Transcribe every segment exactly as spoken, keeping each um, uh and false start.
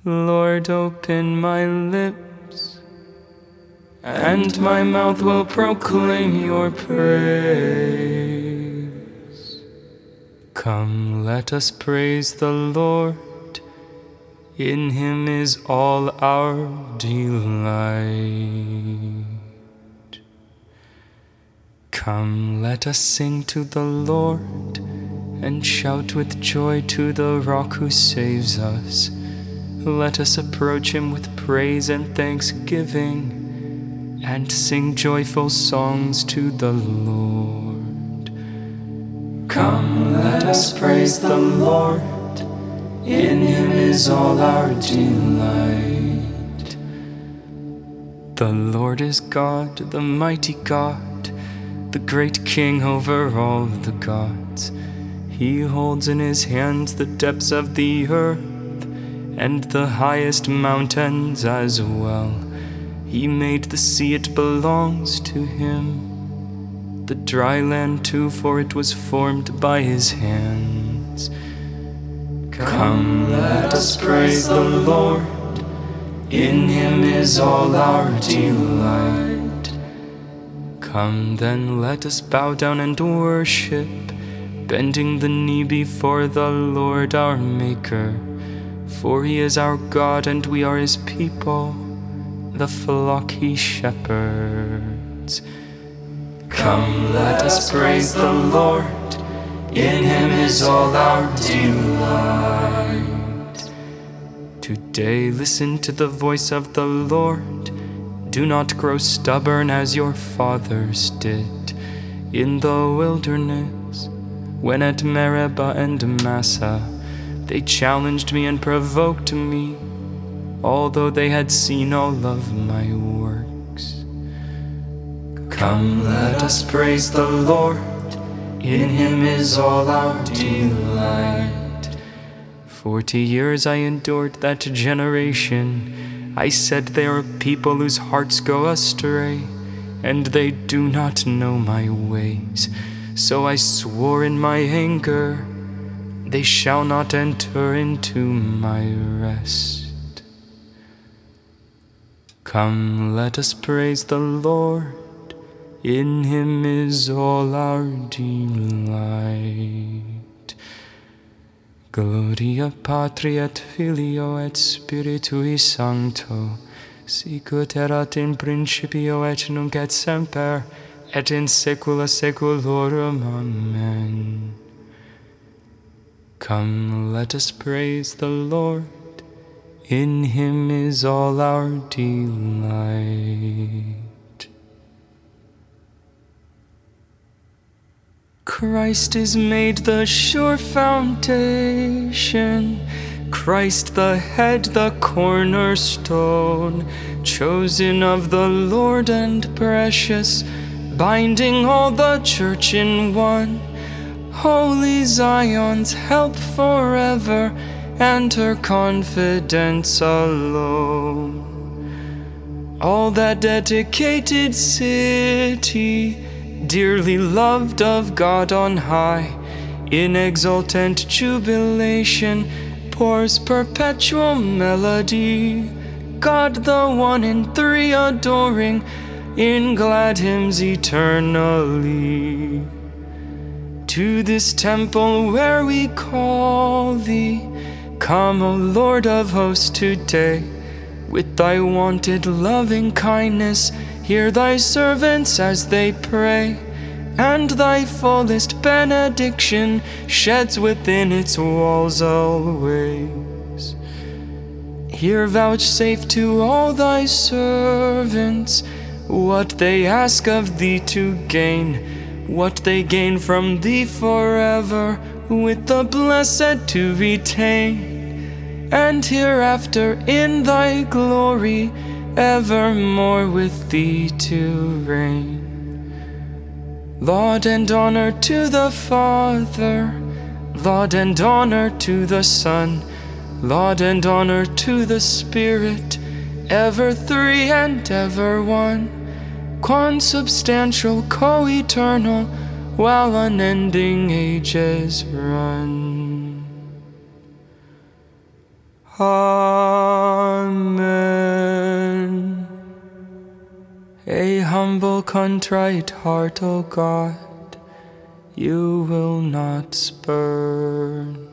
Lord, open my lips, and my mouth will proclaim your praise. Come, let us praise the Lord. In him is all our delight. Come, let us sing to the Lord, and shout with joy to the rock who saves us. Let us approach him with praise and thanksgiving, and sing joyful songs to the Lord. Come, let us praise the Lord. In him is all our delight. The Lord is God, the mighty God, the great King over all the gods. He holds in his hands the depths of the earth, and the highest mountains as well. He made the sea, it belongs to him. The dry land too, for it was formed by his hands. Come, let us praise the Lord. In him is all our delight. Come then, let us bow down and worship, bending the knee before the Lord our Maker. For he is our God, and we are his people, the flock he shepherds. Come, let us praise the Lord. In him is all our delight. Today listen to the voice of the Lord. Do not grow stubborn as your fathers did in the wilderness, when at Meribah and Massah they challenged me and provoked me, although they had seen all of my works. Come, let us praise the Lord. In him is all our delight. Forty years I endured that generation. I said, they are people whose hearts go astray, and they do not know my ways. So I swore in my anger, they shall not enter into my rest. Come, let us praise the Lord. In him is all our delight. Gloria Patri et Filio et Spiritui Sancto, sicut erat in principio et nunc et semper, et in saecula saeculorum. Amen. Come, let us praise the Lord. In him is all our delight. Christ is made the sure foundation, Christ the head, the cornerstone, chosen of the Lord and precious, binding all the church in one. Holy Zion's help forever, and her confidence alone. All that dedicated city, dearly loved of God on high, in exultant jubilation pours perpetual melody, God the one in three adoring, in glad hymns eternally. To this temple where we call thee, come, O Lord of hosts, today. With thy wonted loving kindness, hear thy servants as they pray, and thy fullest benediction sheds within its walls always. Here vouchsafe to all thy servants what they ask of thee to gain, what they gain from thee forever, with the blessed to retain, and hereafter in thy glory evermore with thee to reign. Laud and honor to the Father, laud and honor to the Son, laud and honor to the Spirit, ever three and ever one, consubstantial, co-eternal, while unending ages run. Amen. humble, contrite heart, O God, you will not spurn.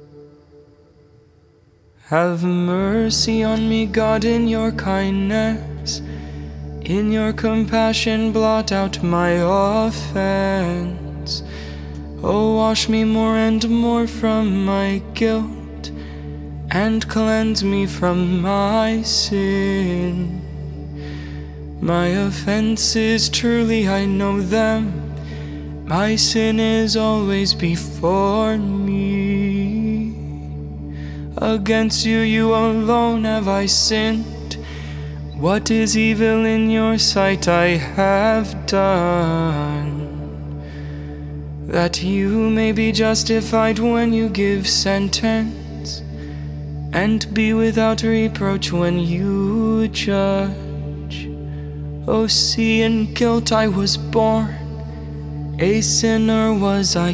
Have mercy on me, God, in your kindness. In your compassion, blot out my offense. Oh, wash me more and more from my guilt, and cleanse me from my sin. My offenses, truly I know them. My sin is always before me. Against you, you alone have I sinned. What is evil in your sight I have done, that you may be justified when you give sentence, and be without reproach when you judge. O see, in guilt I was born, a sinner was I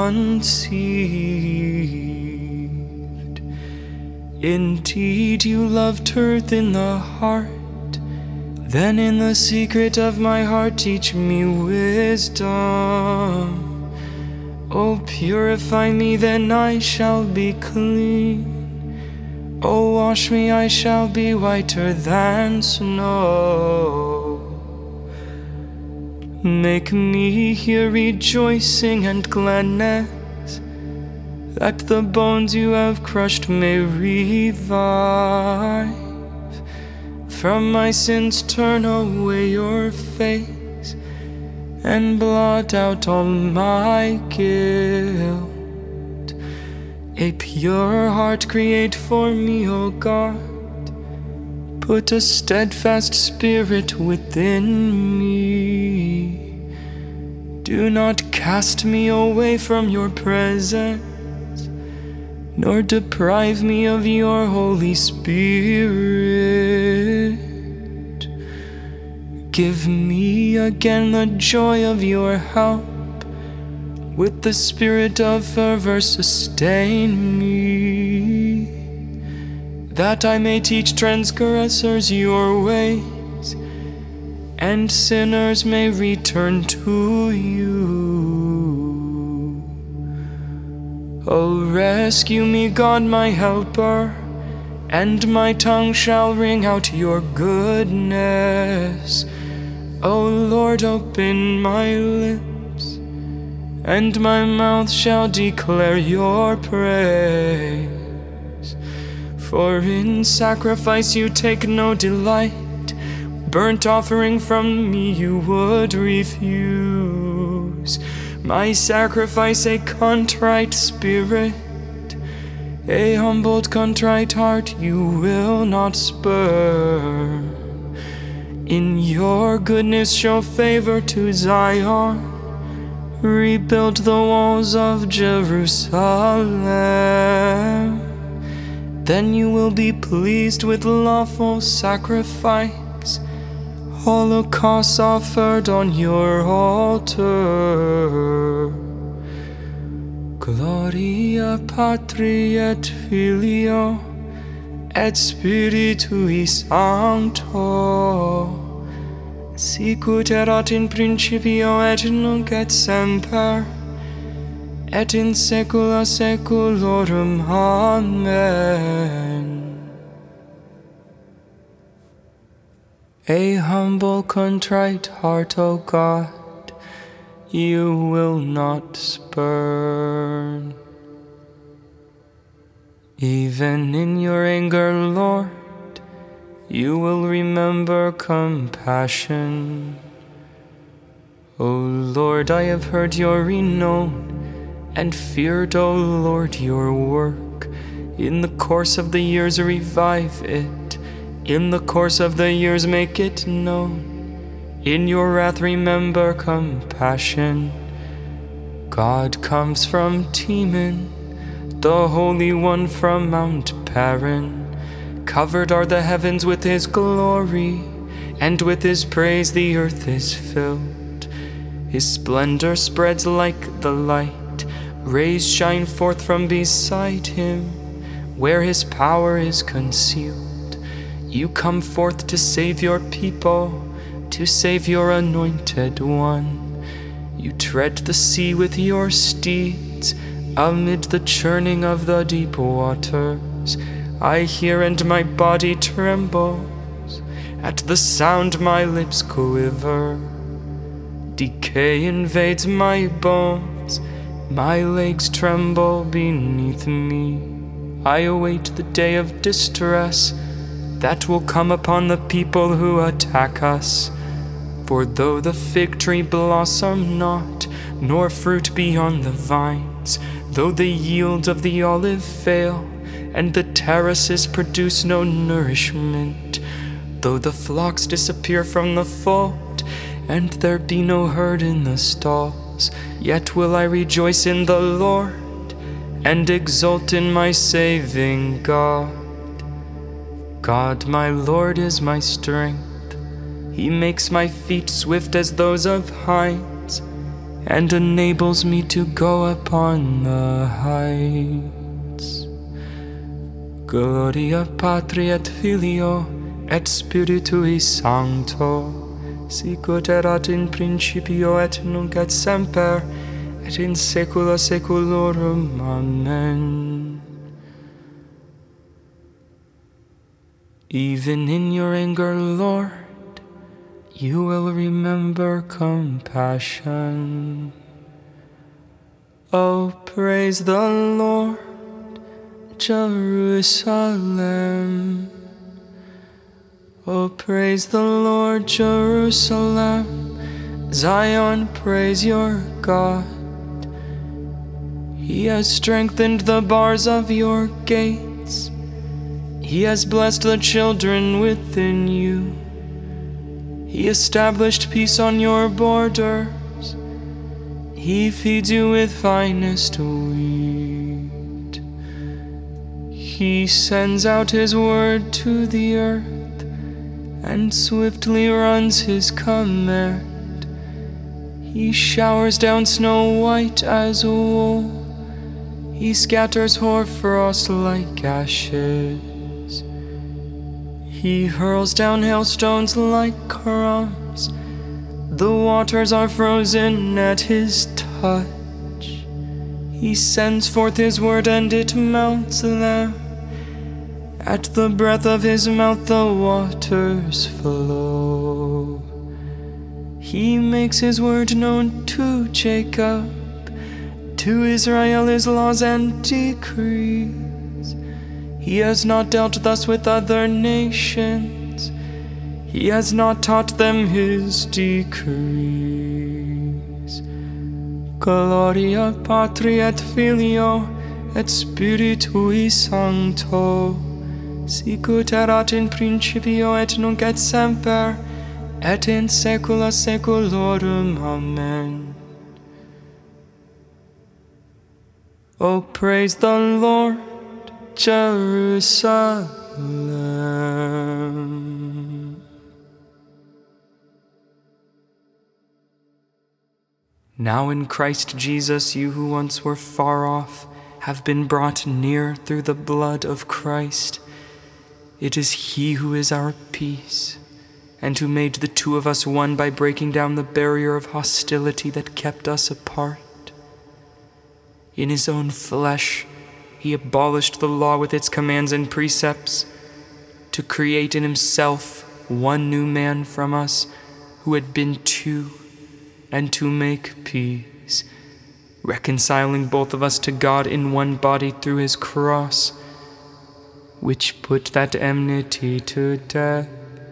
conceived. Indeed, you loved truth in the heart. Then in the secret of my heart teach me wisdom. Oh, purify me, then I shall be clean. Oh, wash me, I shall be whiter than snow. Make me hear rejoicing and gladness, that the bones you have crushed may revive. From my sins turn away your face, and blot out all my guilt. A pure heart create for me, O God. Put a steadfast spirit within me. Do not cast me away from your presence, nor deprive me of your Holy Spirit. Give me again the joy of your help. With the spirit of fervor sustain me, that I may teach transgressors your ways, and sinners may return to you. Oh, rescue me, God, my helper, and my tongue shall ring out your goodness. O Lord, open my lips, and my mouth shall declare your praise. For in sacrifice you take no delight, burnt offering from me you would refuse. My sacrifice a contrite spirit, a humbled contrite heart you will not spurn. In your goodness show favor to Zion, rebuild the walls of Jerusalem. Then you will be pleased with lawful sacrifice, holocausts offered on your altar. Gloria Patri et Filio et Spiritui Sancto, sicut erat in principio et nunc et semper, et in saecula saeculorum. Amen. A humble, contrite heart, O God, you will not spurn. Even in your anger, Lord, you will remember compassion. O Lord, I have heard your renown, and feared, O Lord, your work. In the course of the years revive it, in the course of the years make it known. In your wrath remember compassion. God comes from Teman, the Holy One from Mount Paran. Covered are the heavens with his glory, and with his praise the earth is filled. His splendor spreads like the light, rays shine forth from beside him, where his power is concealed. You come forth to save your people, to save your anointed one. You tread the sea with your steeds, amid the churning of the deep waters. I hear and my body trembles, at the sound my lips quiver. Decay invades my bones, my legs tremble beneath me. I await the day of distress that will come upon the people who attack us. For though the fig tree blossom not, nor fruit be on the vines, though the yield of the olive fail, and the terraces produce no nourishment, though the flocks disappear from the fold, and there be no herd in the stalls, yet will I rejoice in the Lord, and exult in my saving God. God my Lord is my strength. He makes my feet swift as those of hinds, and enables me to go upon the heights. Gloria Patri et Filio et Spiritui Sancto, sicut erat in principio et nunc et semper, et in saecula saeculorum. Amen. Even in your anger, Lord, you will remember compassion. Oh, praise the Lord, Jerusalem. Oh, praise the Lord, Jerusalem. Zion, praise your God. He has strengthened the bars of your gates. He has blessed the children within you. He established peace on your borders. He feeds you with finest wheat. He sends out his word to the earth, and swiftly runs his command. He showers down snow white as wool. He scatters hoarfrost like ashes. He hurls down hailstones like crumbs. The waters are frozen at his touch. He sends forth his word and it melts them. At the breath of his mouth the waters flow. He makes his word known to Jacob, to Israel his laws and decrees. He has not dealt thus with other nations. He has not taught them his decrees. Gloria Patri et Filio et Spiritui Sancto, sicut erat in principio et nunc et semper, et in saecula saeculorum. Amen. Oh, praise the Lord, Jerusalem. Now in Christ Jesus, you who once were far off have been brought near through the blood of Christ. It is He who is our peace, and who made the two of us one by breaking down the barrier of hostility that kept us apart. In His own flesh, He abolished the law with its commands and precepts, to create in Himself one new man from us who had been two, and to make peace, reconciling both of us to God in one body through His cross, which put that enmity to death.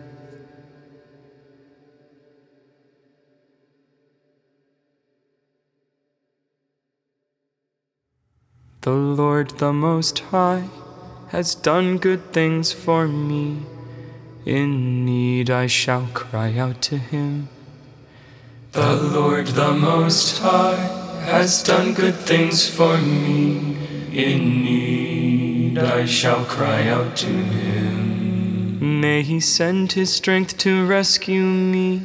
The Lord the Most High has done good things for me. In need I shall cry out to Him. The Lord the Most High has done good things for me. In need I shall cry out to Him. May He send His strength to rescue me.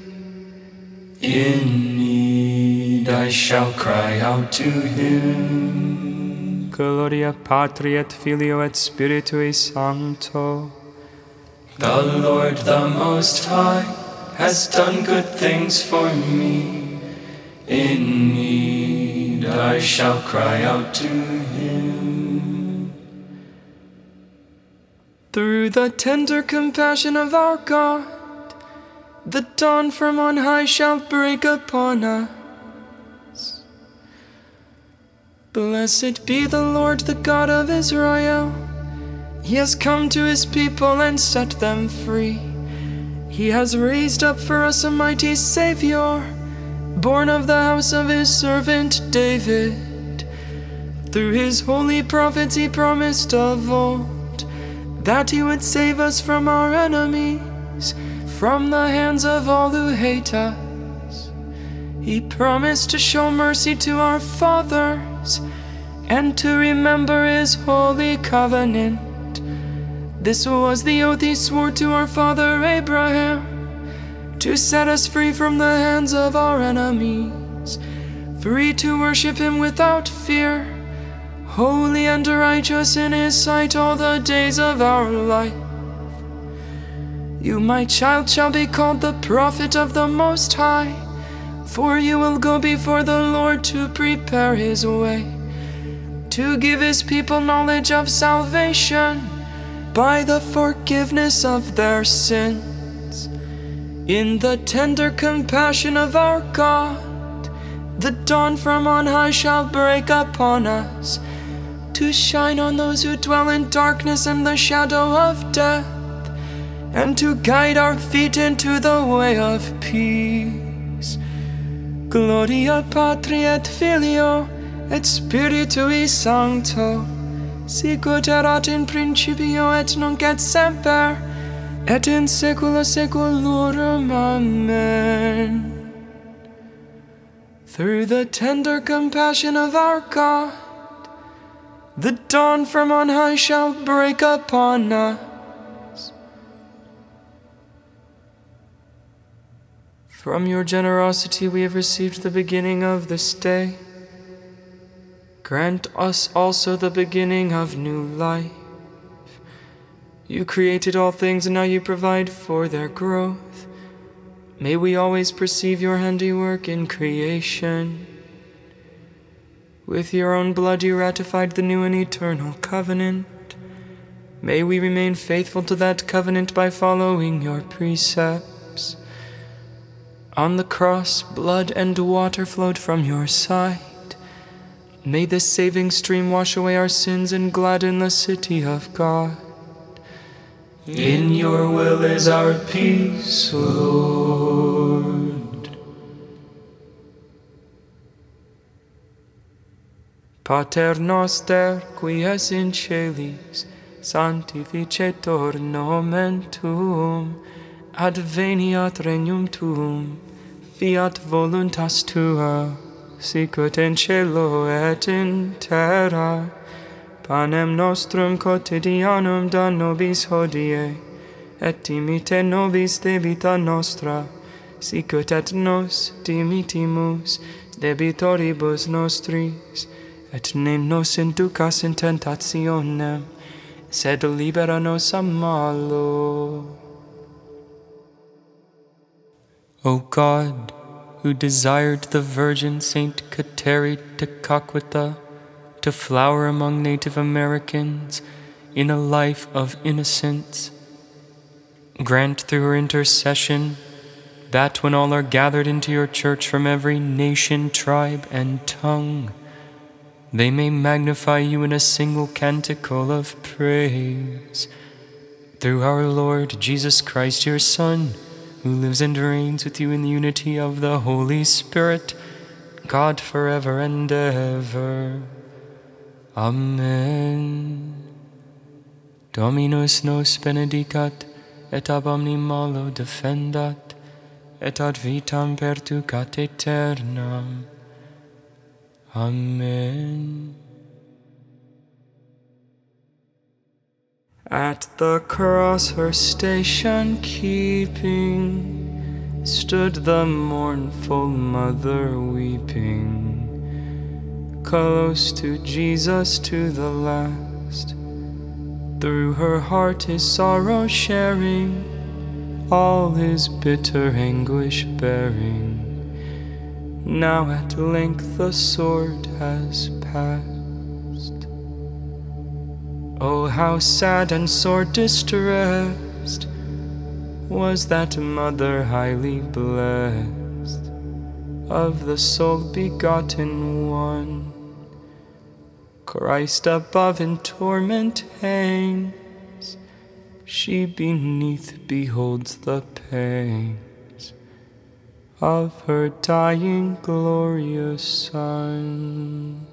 In need I shall cry out to Him. Gloria Patri et Filio et Spiritui Sancto. The Lord the Most High has done good things for me. In need I shall cry out to him. Through the tender compassion of our God, the dawn from on high shall break upon us. Blessed be the Lord, the God of Israel. He has come to his people and set them free. He has raised up for us a mighty Savior, born of the house of his servant David. Through his holy prophets he promised of old that he would save us from our enemies, from the hands of all who hate us. He promised to show mercy to our fathers and to remember his holy covenant. This was the oath he swore to our father Abraham, to set us free from the hands of our enemies, free to worship him without fear, holy and righteous in his sight all the days of our life. You, my child, shall be called the prophet of the Most High, for you will go before the Lord to prepare his way, to give his people knowledge of salvation by the forgiveness of their sins. In the tender compassion of our God, the dawn from on high shall break upon us, to shine on those who dwell in darkness and the shadow of death, and to guide our feet into the way of peace. Gloria Patri et Filio et Spiritui Sancto, sicut erat in principio et nunc et semper, et in saecula saeculorum. Amen. Through the tender compassion of our God, the dawn from on high shall break upon us. From your generosity we have received the beginning of this day. Grant us also the beginning of new life. You created all things, and now you provide for their growth. May we always perceive your handiwork in creation. With your own blood you ratified the new and eternal covenant. May we remain faithful to that covenant by following your precepts. On the cross, blood and water flowed from your side. May this saving stream wash away our sins and gladden the city of God. In your will is our peace, Lord. Pater noster, qui es in celis, sanctificetur nomen tuum, adveniat regnum tuum, fiat voluntas tua, sicut in cielo et in terra. Panem nostrum quotidianum da nobis hodie, et dimite nobis debita nostra, sicut et nos dimitimus debitoribus nostris, et ne nos inducas in tentationem, sed libera nos a malo. O God, who desired the Virgin Saint Kateri Tekakwitha to flower among Native Americans in a life of innocence, grant through her intercession that when all are gathered into your church from every nation, tribe, and tongue, they may magnify you in a single canticle of praise. Through our Lord Jesus Christ, your Son, who lives and reigns with you in the unity of the Holy Spirit, God forever and ever. Amen. Dominus nos benedicat, et ab omni malo defendat, et ad vitam perducat aeternam. Amen. At the cross her station keeping, stood the mournful mother weeping, close to Jesus to the last, through her heart his sorrow sharing, all his bitter anguish bearing. Now at length the sword has passed. Oh, how sad and sore distressed was that mother highly blessed of the sole begotten one. Christ above in torment hangs, she beneath beholds the pangs of her dying glorious Son.